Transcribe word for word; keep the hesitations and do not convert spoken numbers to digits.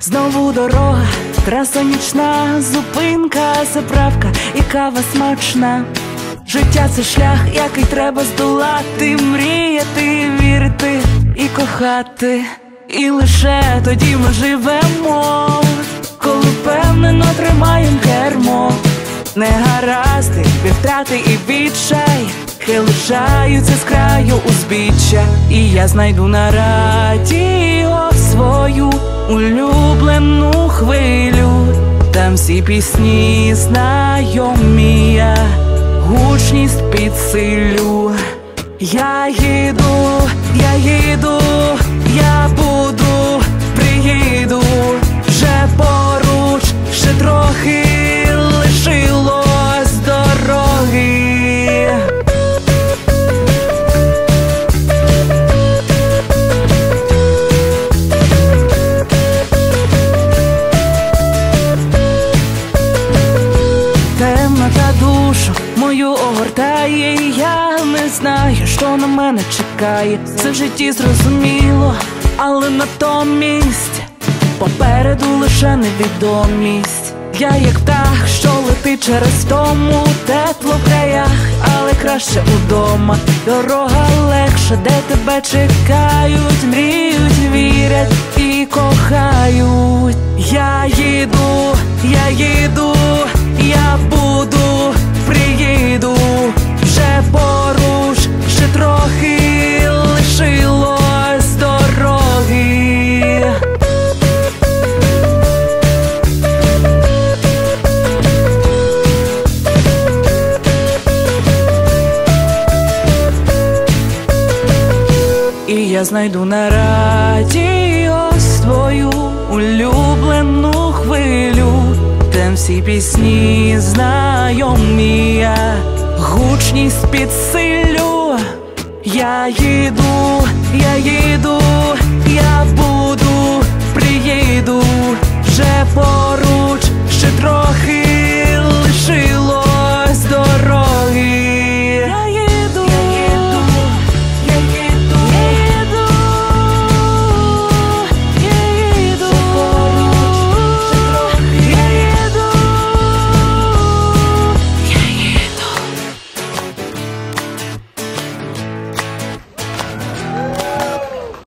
Знову дорога, траса нічна, зупинка, заправка і кава смачна. Життя – це шлях, який треба здолати, мріяти, вірити і кохати. І лише тоді ми живемо, коли впевнено тримаєм кермо. Негаразди, втрати і відчай хай лишаються з краю узбіччя. І я знайду на радіо свою улюблену хвилю. Там всі пісні знайомі, я гучність підсилю. Я їду, я їду, я буду, приїду. Вже поруч, ще трохи лишилось дороги. Темнота душу мою огортає, і я не знаю, що на мене чекає. Все в житті зрозуміло, але натомість попереду лише невідомість. Я як птах, що летить через тому, тепло в краях, але краще удома. Дорога легша, де тебе чекають, мріють, вірять і кохають. Я їду, я їду, я буду, приїду. Вже поруч, ще трохи лишилось дороги. І я знайду на радіо свою улюблену хвилю. Там всі пісні знайомі, я гучність підсилю. Я їду, я їду, я буду, приїду. Вже поруч,